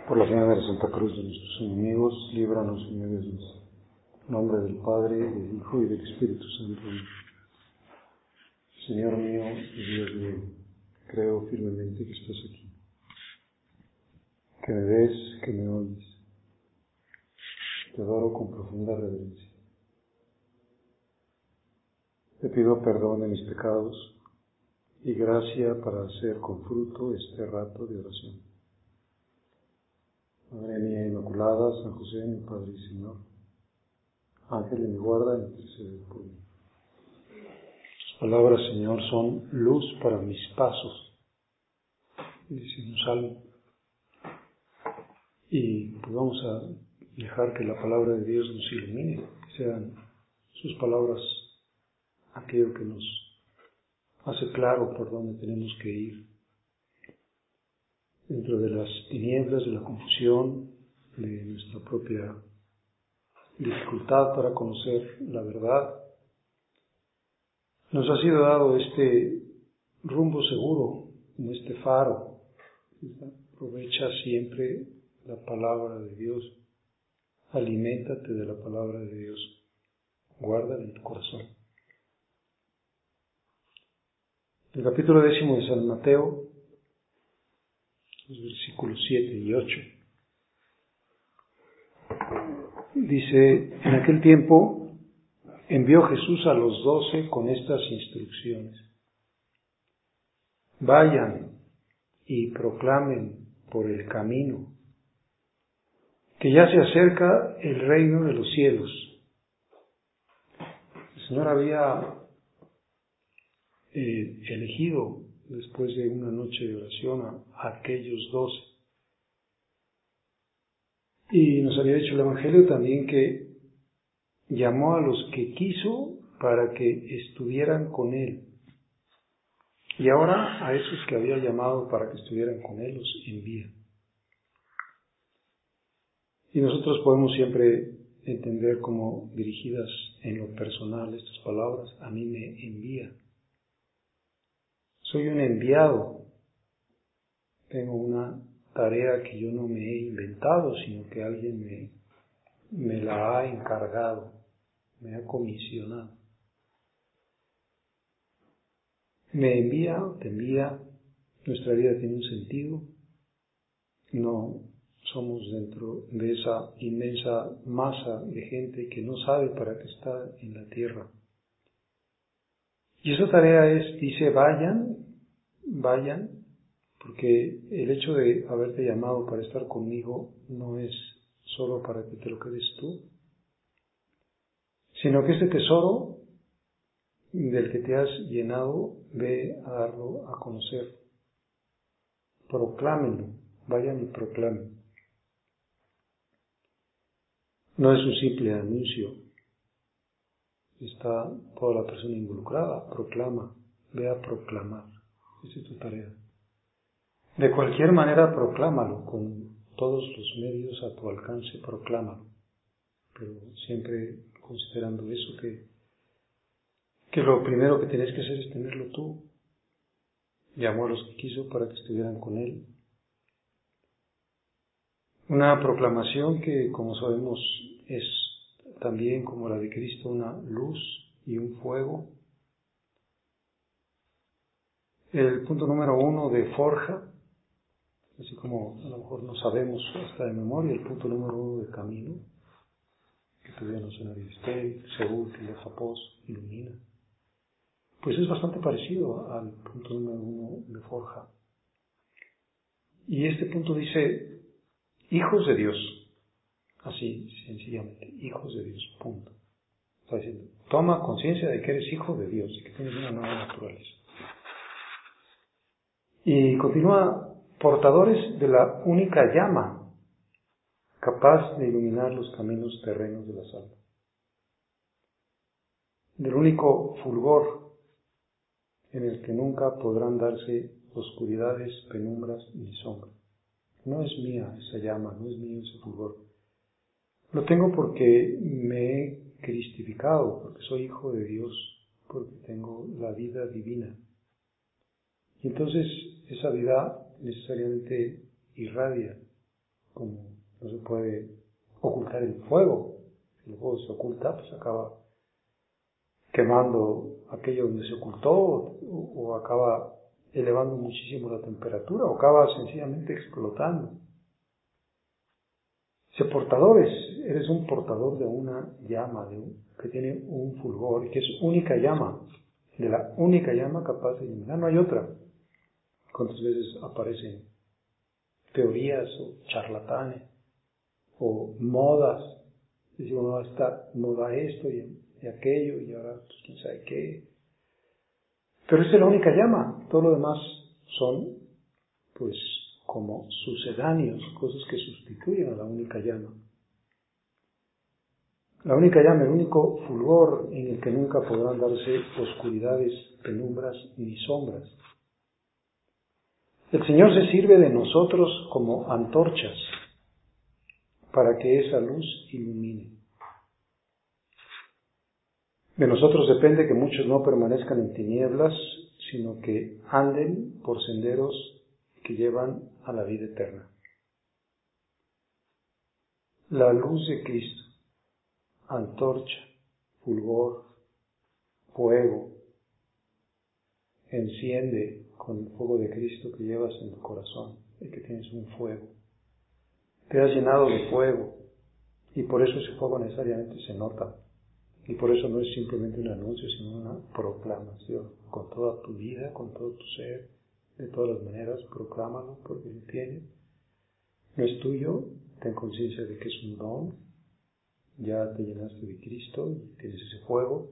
Por la señal de la Santa Cruz de nuestros enemigos, líbranos, Señor Jesús. En nombre del Padre, del Hijo y del Espíritu Santo. Señor mío y Dios mío, creo firmemente que estás aquí, que me ves, que me oyes. Te adoro con profunda reverencia. Te pido perdón de mis pecados y gracia para hacer con fruto este rato de oración. Madre mía Inmaculada, San José, mi Padre y Señor, Ángel de mi guarda, intercede por mí. Tus palabras, Señor, son luz para mis pasos, dice un salmo. Y pues vamos a dejar que la palabra de Dios nos ilumine, que sean sus palabras aquello que nos hace claro por dónde tenemos que ir. Dentro de las tinieblas, de la confusión, de nuestra propia dificultad para conocer la verdad, nos ha sido dado este rumbo seguro, como este faro. Aprovecha siempre la palabra de Dios, aliméntate de la palabra de Dios, guárdala en tu corazón. El capítulo 10 de San Mateo, los versículos 7 y 8, dice: en aquel tiempo envió Jesús a los 12 con estas instrucciones: vayan y proclamen por el camino que ya se acerca el reino de los cielos. El Señor había elegido, después de una noche de oración, a aquellos 12. Y nos había dicho el Evangelio también que llamó a los que quiso para que estuvieran con Él. Y ahora a esos que había llamado para que estuvieran con Él los envía. Y nosotros podemos siempre entender como dirigidas en lo personal estas palabras: a mí me envía. Soy un enviado. Tengo una tarea que yo no me he inventado, sino que alguien me la ha encargado, me ha comisionado. Me envía, te envía. Nuestra vida tiene un sentido. No somos dentro de esa inmensa masa de gente que no sabe para qué está en la tierra. Y esa tarea es, dice, vayan, porque el hecho de haberte llamado para estar conmigo no es solo para que te lo quedes tú, sino que este tesoro del que te has llenado, ve a darlo a conocer. Proclámenlo, vayan y proclamen. No es un simple anuncio, está toda la persona involucrada. Proclama, ve a proclamar, esa es tu tarea. De cualquier manera, proclámalo, con todos los medios a tu alcance, proclámalo, pero siempre considerando eso, que lo primero que tienes que hacer es tenerlo tú. Llamó a los que quiso para que estuvieran con Él. Una proclamación que, como sabemos, es también, como la de Cristo, una luz y un fuego. El punto número 1 de forja, así como a lo mejor no sabemos hasta de memoria, el punto número 1 de camino, que todavía no suena bien, Seúl, que Japós, ilumina. Pues es bastante parecido al punto número 1 de forja. Y este punto dice: hijos de Dios. Así, sencillamente, hijos de Dios, punto. Está diciendo, toma conciencia de que eres hijo de Dios y que tienes una nueva naturaleza. Y continúa: portadores de la única llama capaz de iluminar los caminos terrenos de las almas. Del único fulgor en el que nunca podrán darse oscuridades, penumbras ni sombras. No es mía esa llama, no es mío ese fulgor. Lo tengo porque me he cristificado, porque soy hijo de Dios, porque tengo la vida divina. Y entonces esa vida necesariamente irradia como no se puede ocultar el fuego. Si el fuego se oculta, pues acaba quemando aquello donde se ocultó, o acaba elevando muchísimo la temperatura, o acaba sencillamente explotando. Si eres un portador de una llama, que tiene un fulgor, y que es única llama, de la única llama capaz de iluminar, no hay otra. ¿Cuántas veces aparecen teorías o charlatanes o modas? Decimos, no, está moda esto y aquello, y ahora pues, quién sabe qué. Pero esa es la única llama. Todo lo demás son, pues, como sucedáneos, cosas que sustituyen a la única llama. La única llama, el único fulgor en el que nunca podrán darse oscuridades, penumbras ni sombras. El Señor se sirve de nosotros como antorchas para que esa luz ilumine. De nosotros depende que muchos no permanezcan en tinieblas, sino que anden por senderos que llevan a la vida eterna. La luz de Cristo, antorcha, fulgor, fuego, enciende con el fuego de Cristo que llevas en tu corazón, y que tienes un fuego. Te has llenado de fuego, y por eso ese fuego necesariamente se nota. Y por eso no es simplemente un anuncio, sino una proclamación. Con toda tu vida, con todo tu ser, de todas las maneras, proclámalo porque lo tienes. No es tuyo, ten conciencia de que es un don. Ya te llenaste de Cristo y tienes ese fuego.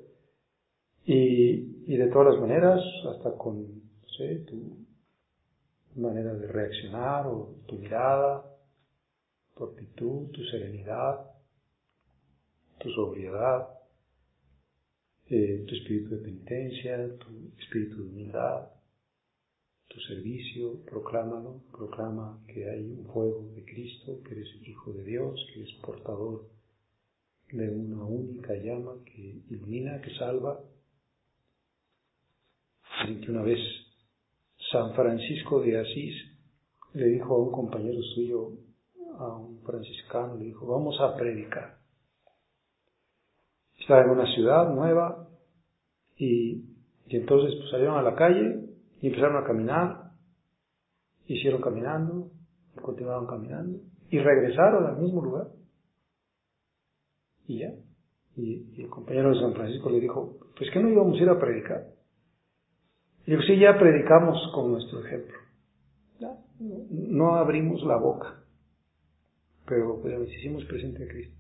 Y de todas las maneras, hasta con, no sé, tu manera de reaccionar o tu mirada, tu actitud, tu serenidad, tu sobriedad, tu espíritu de penitencia, tu espíritu de humildad, tu servicio, proclámalo, proclama que hay un fuego de Cristo, que eres hijo de Dios, que eres portador de una única llama que ilumina, que salva. Dicen que una vez San Francisco de Asís le dijo a un compañero suyo, a un franciscano, le dijo, vamos a predicar. Estaba en una ciudad nueva y entonces pues, salieron a la calle y empezaron a caminar, hicieron caminando, y continuaron caminando y regresaron al mismo lugar y ya. Y el compañero de San Francisco le dijo, pues ¿qué no íbamos a ir a predicar? Y dijo, sí, ya predicamos con nuestro ejemplo. Ya, no abrimos la boca, pero hicimos presente a Cristo.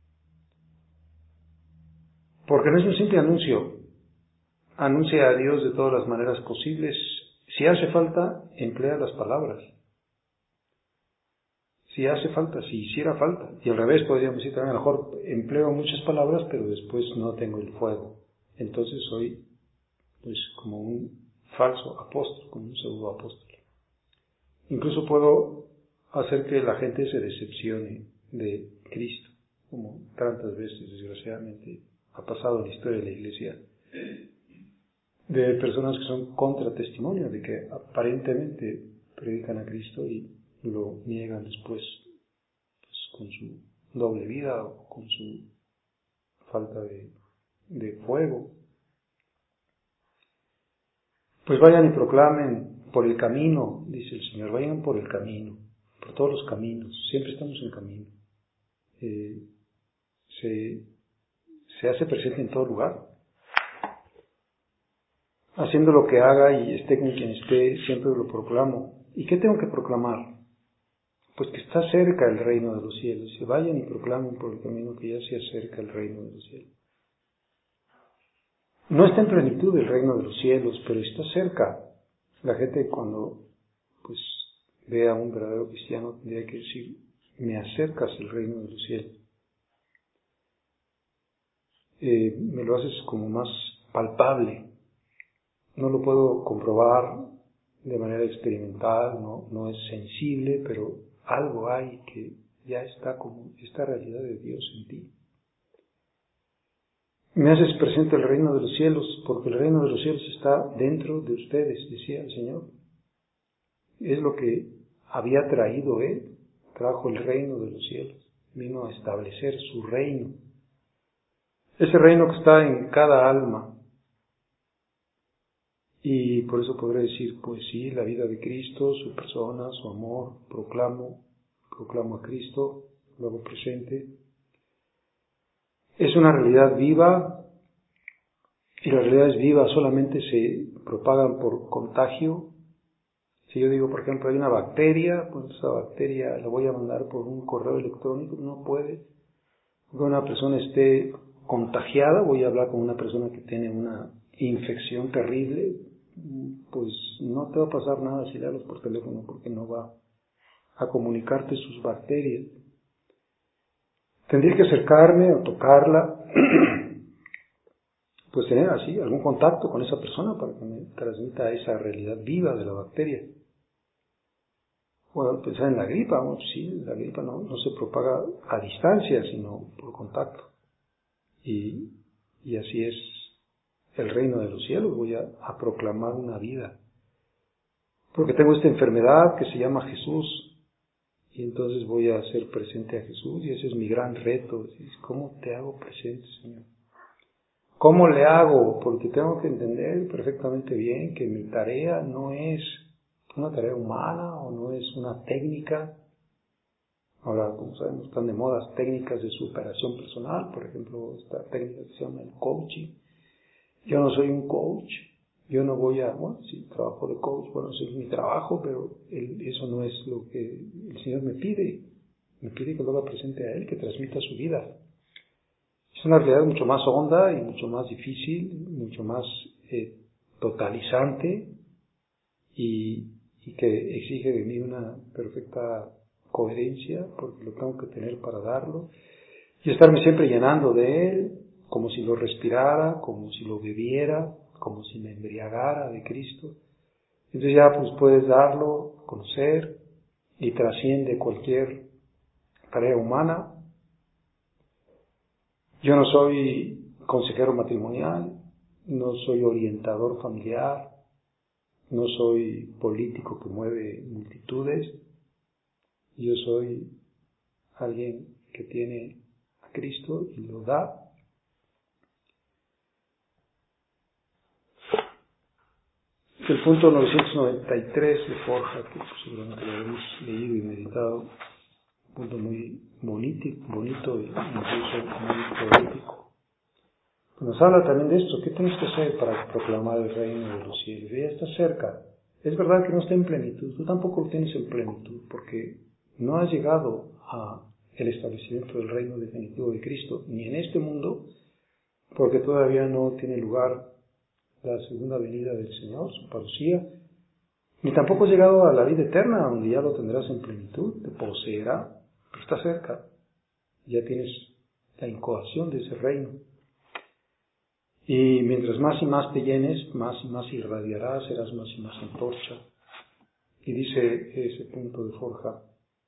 Porque no es un simple anuncio. Anuncia a Dios de todas las maneras posibles. Si hace falta, emplea las palabras. Si hace falta, si hiciera falta. Y al revés, podríamos decir también, a lo mejor empleo muchas palabras, pero después no tengo el fuego. Entonces soy, pues, como un falso apóstol, como un pseudo apóstol. Incluso puedo hacer que la gente se decepcione de Cristo, como tantas veces, desgraciadamente, ha pasado en la historia de la Iglesia, de personas que son contratestimonios de que aparentemente predican a Cristo y lo niegan después, pues, con su doble vida o con su falta de fuego. Pues vayan y proclamen por el camino, dice el Señor, vayan por el camino, por todos los caminos, siempre estamos en camino. Se hace presente en todo lugar. Haciendo lo que haga y esté con quien esté, siempre lo proclamo. ¿Y qué tengo que proclamar? Pues que está cerca el reino de los cielos. Se vayan y proclamen por el camino que ya se acerca el reino de los cielos. No está en plenitud el reino de los cielos, pero está cerca. La gente cuando pues ve a un verdadero cristiano tendría que decir, me acercas el reino de los cielos. Me lo haces como más palpable. No lo puedo comprobar de manera experimental, no es sensible, pero algo hay que ya está como esta realidad de Dios en ti. Me haces presente el reino de los cielos, porque el reino de los cielos está dentro de ustedes, decía el Señor. Es lo que había traído Él, trajo el reino de los cielos, vino a establecer su reino. Ese reino que está en cada alma. Y por eso podré decir, pues sí, la vida de Cristo, su persona, su amor, proclamo a Cristo, lo hago presente. Es una realidad viva, y las realidades vivas solamente se propagan por contagio. Si yo digo, por ejemplo, hay una bacteria, pues esa bacteria la voy a mandar por un correo electrónico, no puede. Cuando una persona esté contagiada, voy a hablar con una persona que tiene una infección terrible, pues no te va a pasar nada si le hablas por teléfono, porque no va a comunicarte sus bacterias. Tendría que acercarme o tocarla, pues tener así algún contacto con esa persona para que me transmita esa realidad viva de la bacteria. Bueno, pensar en la gripa, bueno, sí, la gripa no se propaga a distancia, sino por contacto. Y así es el reino de los cielos, voy a proclamar una vida. Porque tengo esta enfermedad que se llama Jesús, y entonces voy a hacer presente a Jesús, y ese es mi gran reto. ¿Cómo te hago presente, Señor? ¿Cómo le hago? Porque tengo que entender perfectamente bien que mi tarea no es una tarea humana o no es una técnica. Ahora, como sabemos, están de moda las técnicas de superación personal, por ejemplo, esta técnica que se llama el coaching. Yo no soy un coach, yo no voy bueno, sí, trabajo de coach, bueno, eso es mi trabajo, pero eso no es lo que el Señor me pide que lo haga presente a Él, que transmita su vida. Es una realidad mucho más honda y mucho más difícil, mucho más totalizante y que exige de mí una perfecta coherencia, porque lo tengo que tener para darlo, y estarme siempre llenando de Él, como si lo respirara, como si lo bebiera, como si me embriagara de Cristo. Entonces ya pues puedes darlo, conocer, y trasciende cualquier tarea humana. Yo no soy consejero matrimonial, no soy orientador familiar, no soy político que mueve multitudes. Yo soy alguien que tiene a Cristo y lo da. El punto 993 de Forja, que seguramente lo habéis leído y meditado, un punto muy bonito y incluso muy poético. Nos habla también de esto. ¿Qué tienes que hacer para proclamar el reino de los cielos? Ya está cerca. Es verdad que no está en plenitud. Tú tampoco lo tienes en plenitud, porque no has llegado a el establecimiento del reino definitivo de Cristo, ni en este mundo, porque todavía no tiene lugar la segunda venida del Señor, su parucía, ni tampoco has llegado a la vida eterna, donde ya lo tendrás en plenitud, te poseerá, pero está cerca, ya tienes la incoación de ese reino. Y mientras más y más te llenes, más y más irradiarás, serás más y más antorcha. Y dice ese punto de Forja: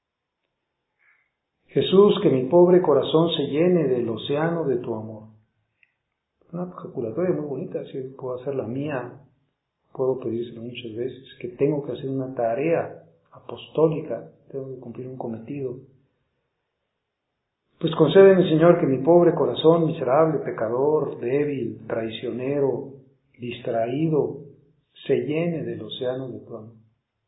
Jesús, que mi pobre corazón se llene del océano de tu amor. Una ejaculatoria muy bonita, si puedo hacer la mía, puedo pedírselo muchas veces, que tengo que hacer una tarea apostólica, tengo que cumplir un cometido. Pues concédeme, Señor, que mi pobre corazón, miserable, pecador, débil, traicionero, distraído, se llene del océano de tu amor.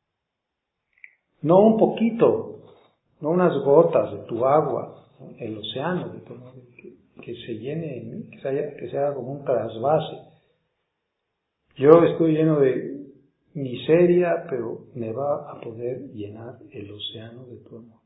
No un poquito, no unas gotas de tu agua, el océano de tu amor, que se llene en mí, que se haga como un trasvase. Yo estoy lleno de miseria, pero me va a poder llenar el océano de tu amor.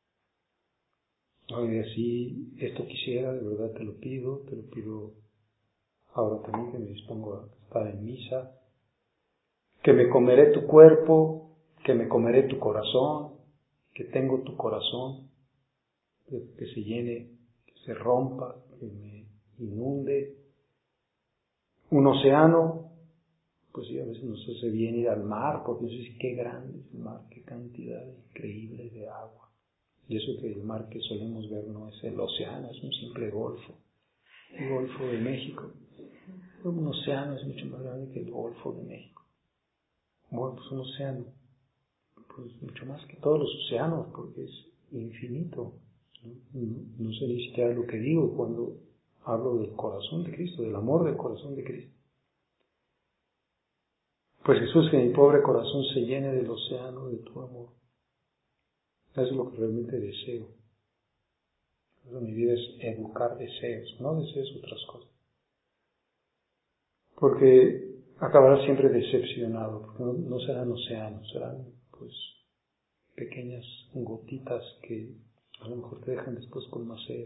Oye, así, esto quisiera, de verdad te lo pido ahora también, que me dispongo a estar en misa, que me comeré tu cuerpo, que me comeré tu corazón, que tengo tu corazón, que se llene, que se rompa, que me inunde. Un océano, pues sí, a veces nos hace bien ir al mar, porque no sé si qué grande es el mar, qué cantidad increíble de agua. Y eso que el mar que solemos ver no es el océano, es un simple golfo. El Golfo de México. Un océano es mucho más grande que el Golfo de México. Bueno, pues un océano, pues mucho más que todos los océanos, porque es infinito. No sé ni siquiera lo que digo cuando hablo del corazón de Cristo, del amor del corazón de Cristo. Pues Jesús, que mi pobre corazón se llene del océano de tu amor. Eso es lo que realmente deseo. Mi vida es educar deseos, no deseos otras cosas. Porque acabarás siempre decepcionado, porque no serán océanos, serán pues pequeñas gotitas que a lo mejor te dejan después con más sed.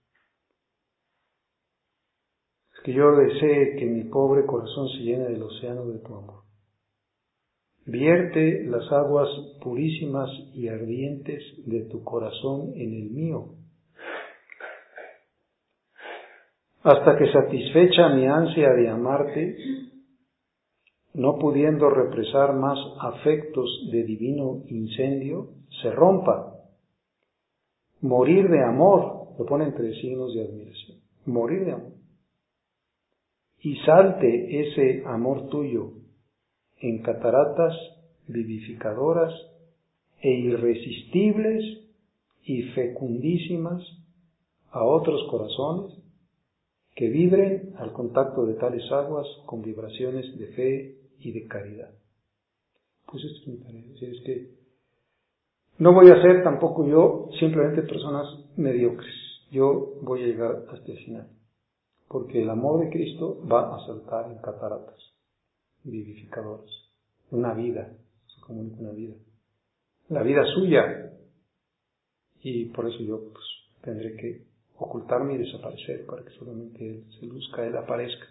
Es que yo desee que mi pobre corazón se llene del océano de tu amor. Vierte las aguas purísimas y ardientes de tu corazón en el mío, hasta que satisfecha mi ansia de amarte, no pudiendo represar más afectos de divino incendio, se rompa. Morir de amor, lo pone entre signos de admiración, morir de amor. Y salte ese amor tuyo en cataratas vivificadoras e irresistibles y fecundísimas a otros corazones que vibren al contacto de tales aguas con vibraciones de fe y de caridad. Pues esto es mi tarea. Es que no voy a ser tampoco yo simplemente personas mediocres. Yo voy a llegar hasta el final. Porque el amor de Cristo va a saltar en cataratas vivificadoras. Una vida, se comunica una vida. La vida suya. Y por eso yo pues, tendré que ocultarme y desaparecer para que solamente Él se luzca, Él aparezca.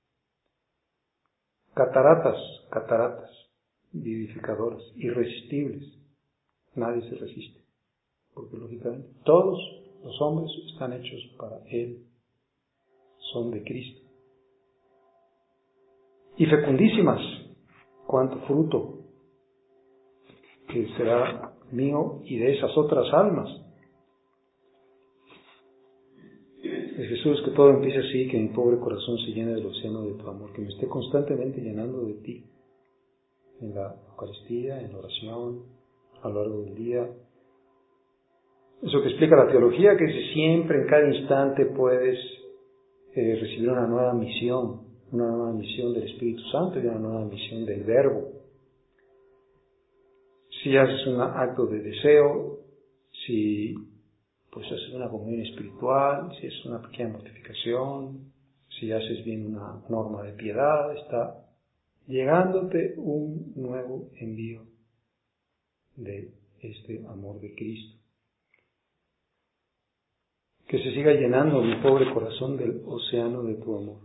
Cataratas vivificadoras, irresistibles. Nadie se resiste. Porque lógicamente todos los hombres están hechos para Él. Son de Cristo. Y fecundísimas, cuánto fruto que será mío y de esas otras almas. De Jesús, que todo empiece así, que mi pobre corazón se llene del océano de tu amor, que me esté constantemente llenando de ti, en la Eucaristía, en la oración, a lo largo del día. Eso que explica la teología, que siempre, en cada instante puedes recibir una nueva misión del Espíritu Santo y una nueva misión del Verbo. Si haces un acto de deseo, si pues haces una comunión espiritual, si haces una pequeña mortificación, si haces bien una norma de piedad, está llegándote un nuevo envío de este amor de Cristo. Que se siga llenando mi pobre corazón del océano de tu amor.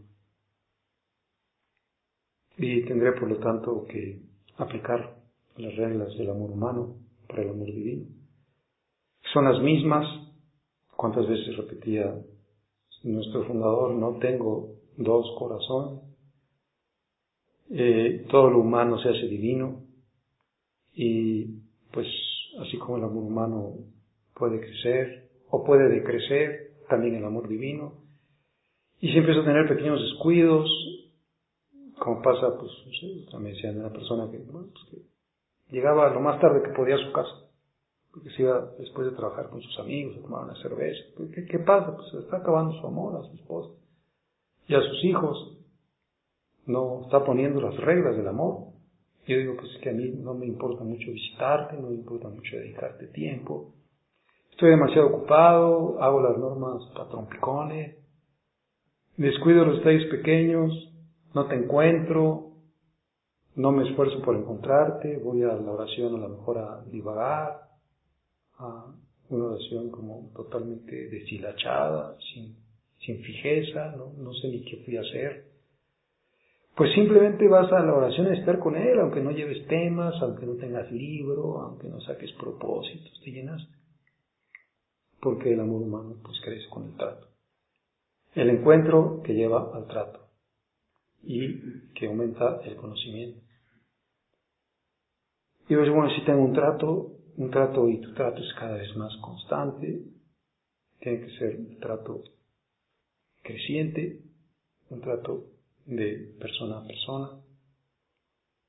Y tendré, por lo tanto, que aplicar las reglas del amor humano para el amor divino. Son las mismas. ¿Cuántas veces repetía nuestro fundador? No tengo dos corazones. Todo lo humano se hace divino. Y pues así como el amor humano puede crecer o puede decrecer, también el amor divino. Y si empiezo a tener pequeños descuidos, como pasa, pues, no sé, también decían de una persona que llegaba lo más tarde que podía a su casa, porque se iba después de trabajar con sus amigos a tomar una cerveza. ¿Qué pasa? Pues se está acabando su amor a su esposa y a sus hijos. No está poniendo las reglas del amor. Yo digo, pues que a mí no me importa mucho visitarte, no me importa mucho dedicarte tiempo. Estoy demasiado ocupado, hago las normas a trompicones, descuido los detalles pequeños, no te encuentro, no me esfuerzo por encontrarte, voy a la oración a lo mejor a divagar, a una oración como totalmente deshilachada, sin fijeza, no sé ni qué fui a hacer. Pues simplemente vas a la oración a estar con Él, aunque no lleves temas, aunque no tengas libro, aunque no saques propósitos, te llenaste. Porque el amor humano pues crece con el trato. El encuentro que lleva al trato y que aumenta el conocimiento. Y pues bueno, si tengo un trato y tu trato es cada vez más constante, tiene que ser un trato creciente, un trato de persona a persona.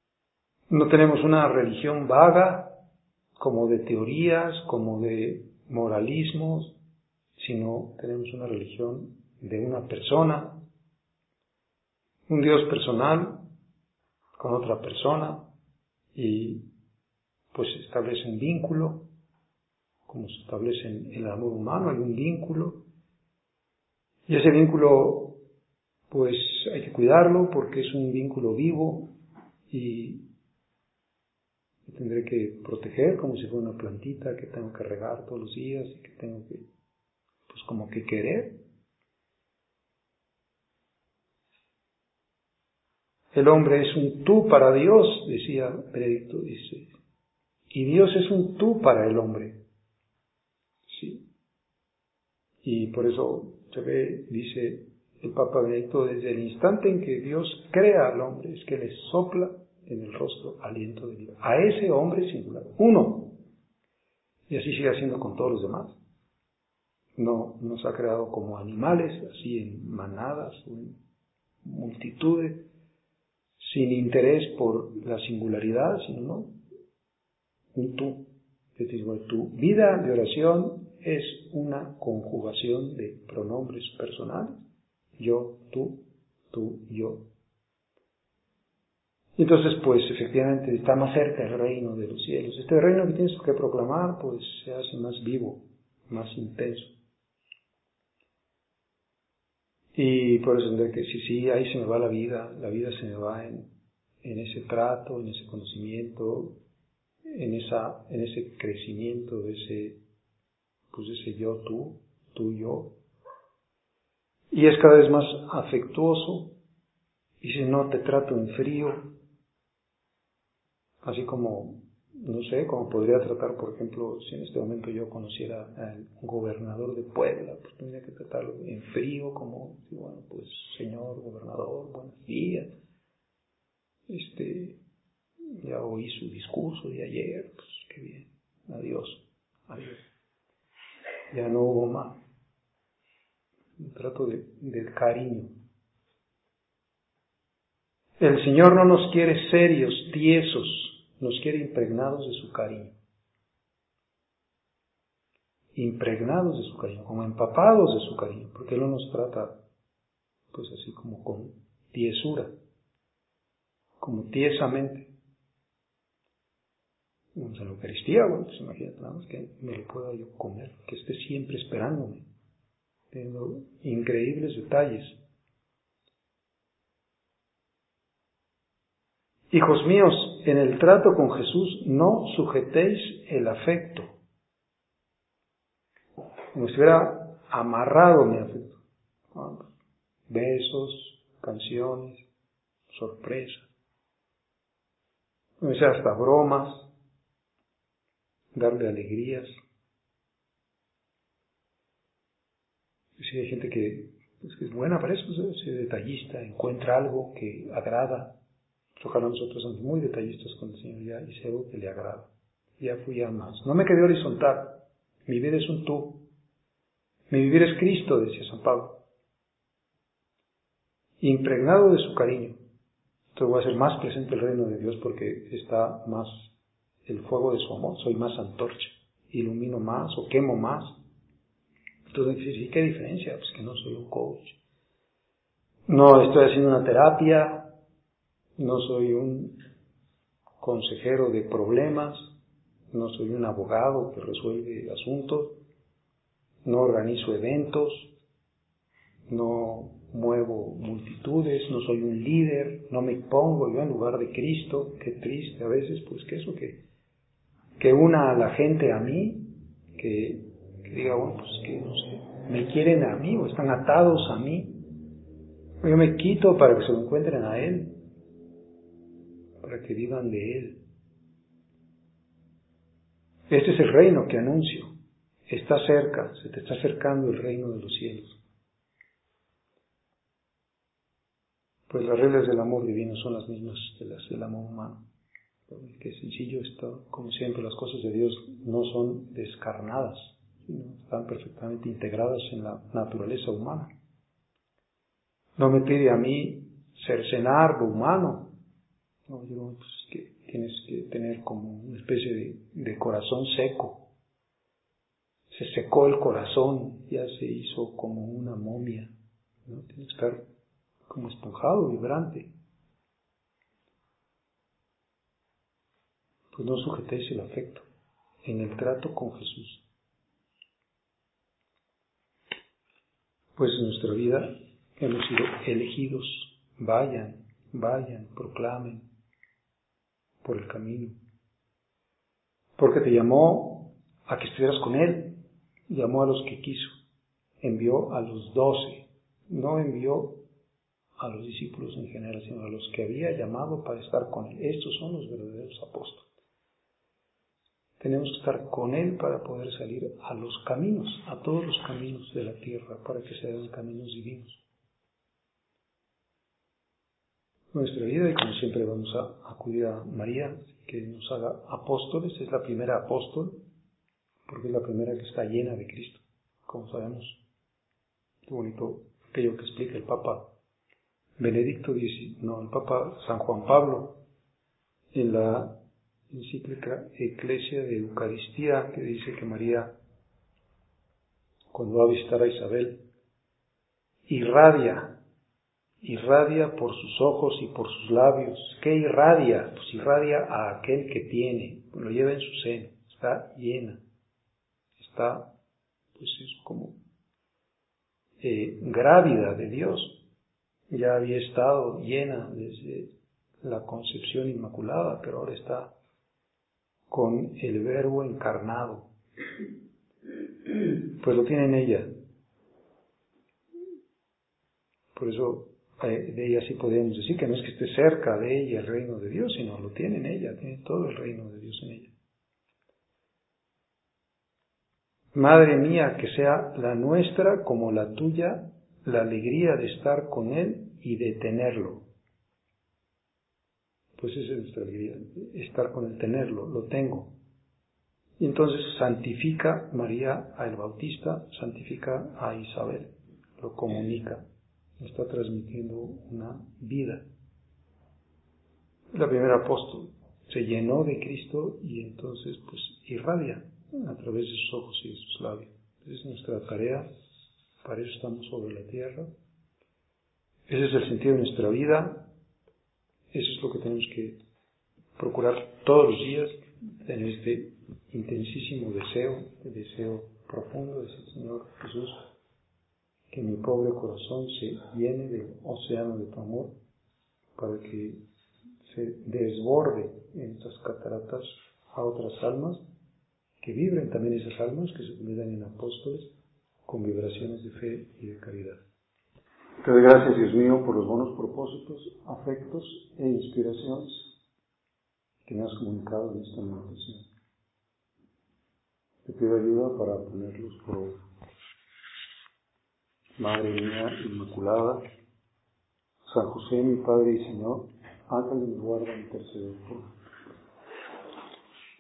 No tenemos una religión vaga, como de teorías, como de moralismos, sino tenemos una religión de una persona, un Dios personal con otra persona, y pues se establece un vínculo, como se establece en el amor humano, hay un vínculo, y ese vínculo pues hay que cuidarlo porque es un vínculo vivo y tendré que proteger como si fuera una plantita que tengo que regar todos los días y que tengo que, pues como que querer. El hombre es un tú para Dios, decía Benedicto, dice, y Dios es un tú para el hombre. ¿Sí? Y por eso se ve, dice el Papa Benedicto, desde el instante en que Dios crea al hombre, es que le sopla en el rostro aliento de vida. A ese hombre singular, uno. Y así sigue haciendo con todos los demás. No nos ha creado como animales, así en manadas o en multitudes, sin interés por la singularidad, sino ¿no? Un tú. Es decir, tu vida de oración es una conjugación de pronombres personales. Yo, tú, yo. Entonces, pues, efectivamente, está más cerca el reino de los cielos. Este reino que tienes que proclamar, pues, se hace más vivo, más intenso. Y por eso entender que sí, ahí se me va la vida se me va en ese trato, en ese conocimiento, en ese crecimiento de ese yo, tú, yo. Y es cada vez más afectuoso, y si no te trato en frío, así como, no sé, como podría tratar, por ejemplo, si en este momento yo conociera al gobernador de Puebla, pues tendría que tratarlo en frío, como, bueno, pues, señor gobernador, buenos días, ya oí su discurso de ayer, pues, qué bien, adiós, ya no hubo más, un trato de cariño. El Señor no nos quiere serios, tiesos, nos quiere impregnados de su cariño. Impregnados de su cariño, como empapados de su cariño, porque Él no nos trata, pues así como con tiesura, como tiesamente. Vamos a la Eucaristía, bueno, pues imagínate nada más que me lo pueda yo comer, que esté siempre esperándome, teniendo increíbles detalles. Hijos míos, en el trato con Jesús no sujetéis el afecto, como si hubiera amarrado mi afecto. Besos, canciones, sorpresas, no sea hasta bromas, darle alegrías. Si hay gente que es buena para eso, es detallista, encuentra algo que agrada. Ojalá nosotros somos muy detallistas con el Señor, ya hice algo que le agrada. Ya fui a más. No me quedé horizontal. Mi vida es un tú. Mi vivir es Cristo, decía San Pablo. Impregnado de su cariño. Entonces voy a hacer más presente el reino de Dios porque está más el fuego de su amor. Soy más antorcha. Ilumino más o quemo más. Entonces, ¿y qué diferencia? Pues que no soy un coach. No estoy haciendo una terapia. No soy un consejero de problemas. No soy un abogado que resuelve asuntos. No organizo eventos. No muevo multitudes. No soy un líder. No me pongo yo en lugar de Cristo. Qué triste a veces, pues que eso que una a la gente a mí, que diga, bueno, pues que no sé, me quieren a mí o están atados a mí. Yo me quito para que se lo encuentren a Él, para que vivan de Él. Este es el reino que anuncio. Está cerca, se te está acercando el reino de los cielos. Pues las reglas del amor divino son las mismas de las del amor humano. Que es sencillo esto, como siempre, las cosas de Dios no son descarnadas, sino están perfectamente integradas en la naturaleza humana. No me pide a mí cercenar lo humano. No, digo, pues que tienes que tener como una especie de corazón seco. se secó el corazón, ya se hizo como una momia, ¿no? Tiene que estar como esponjado, vibrante. Pues no sujetéis el afecto en el trato con Jesús. Pues en nuestra vida hemos sido elegidos. Vayan, proclamen por el camino. Porque te llamó a que estuvieras con Él. Llamó a los que quiso. Envió a los 12. No envió a los discípulos en general, sino a los que había llamado para estar con Él. Estos son los verdaderos apóstoles. Tenemos que estar con Él para poder salir a los caminos, a todos los caminos de la tierra, para que sean caminos divinos. Nuestra vida, y como siempre vamos a acudir a María, que nos haga apóstoles, es la primera apóstol, porque es la primera que está llena de Cristo, como sabemos. Qué bonito aquello que explica el Papa el Papa San Juan Pablo, en la encíclica Eclesia de Eucaristía, que dice que María, cuando va a visitar a Isabel, irradia por sus ojos y por sus labios. ¿Qué irradia? Pues irradia a aquel que tiene, lo lleva en su seno, está llena, está, pues es como grávida de Dios. Ya había estado llena desde la concepción inmaculada, pero ahora está con el Verbo encarnado. Pues lo tiene en ella. Por eso de ella sí podemos decir que no es que esté cerca de ella el reino de Dios, sino lo tiene en ella, tiene todo el reino de Dios en ella. Madre mía, que sea la nuestra como la tuya, la alegría de estar con Él y de tenerlo. Pues esa es nuestra alegría, estar con Él, tenerlo, lo tengo. Y entonces santifica María a el Bautista, santifica a Isabel, lo comunica, está transmitiendo una vida. La primera apóstol se llenó de Cristo y entonces pues irradia a través de sus ojos y de sus labios. Esa es nuestra tarea, para eso estamos sobre la tierra. Ese es el sentido de nuestra vida, eso es lo que tenemos que procurar todos los días, tener este intensísimo deseo profundo de decir, Señor Jesús, que mi pobre corazón se llene del océano de tu amor, para que se desborde en estas cataratas a otras almas, que vibren también esas almas, que se conviertan en apóstoles, con vibraciones de fe y de caridad. Te doy gracias, Dios mío, por los buenos propósitos, afectos e inspiraciones que me has comunicado en esta meditación. Te pido ayuda para ponerlos por obra. Madre mía Inmaculada, San José, mi Padre y Señor, hágale mi guarda, interceder por mí.